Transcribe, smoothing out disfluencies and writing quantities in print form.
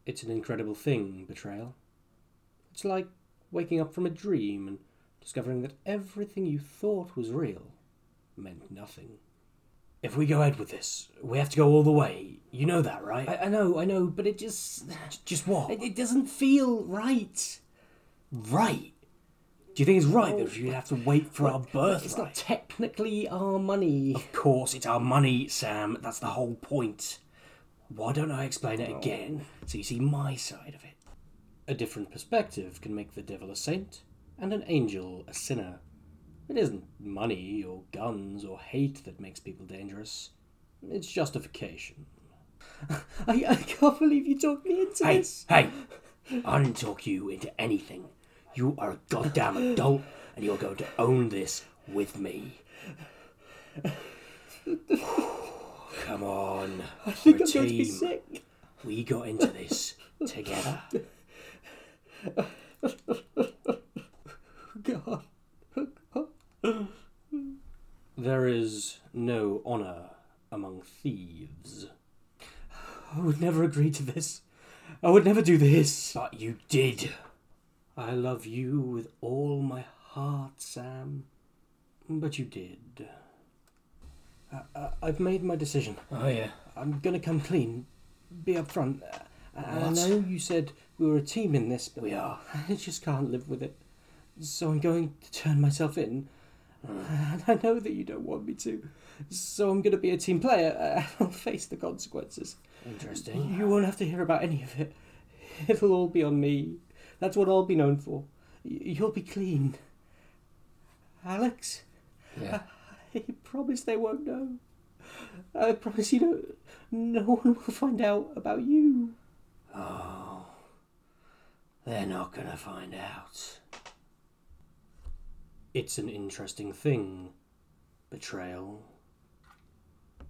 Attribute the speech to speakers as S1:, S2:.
S1: It's an incredible thing, betrayal. It's like waking up from a dream and discovering that everything you thought was real meant nothing. If we go ahead with this, we have to go all the way. You know that, right?
S2: I know, but it just...
S1: Just what?
S2: It doesn't feel right.
S1: Right? Do you think it's right that we have to wait for our birthright?
S2: It's not technically our money.
S1: Of course, it's our money, Sam. That's the whole point. Why don't I explain it again so you see my side of it? A different perspective can make the devil a saint and an angel a sinner. It isn't money or guns or hate that makes people dangerous. It's justification.
S2: I can't believe you talked me into this.
S1: Hey! I didn't talk you into anything. You are a goddamn adult and you're going to own this with me. Come on.
S2: I think
S1: we're
S2: I'm
S1: a
S2: going to be
S1: team.
S2: sick.
S1: We got into this together.
S2: God.
S1: There is no honour among thieves.
S2: I would never agree to this. I would never do this.
S1: But you did. I love you with all my heart, Sam. But you did. I've made my decision.
S2: Oh, yeah.
S1: I'm going to come clean. Be upfront. I
S2: What?
S1: know you said we were a team in this, but
S2: We are.
S1: I just can't live with it. So I'm going to turn myself in. And I know that you don't want me to. So I'm going to be a team player and I'll face the consequences.
S2: Interesting.
S1: You won't have to hear about any of it. It'll all be on me. That's what I'll be known for. You'll be clean. Alex?
S2: Yeah.
S1: I promise they won't know. I promise no one will find out about you.
S2: Oh. They're not gonna find out.
S1: It's an interesting thing, betrayal.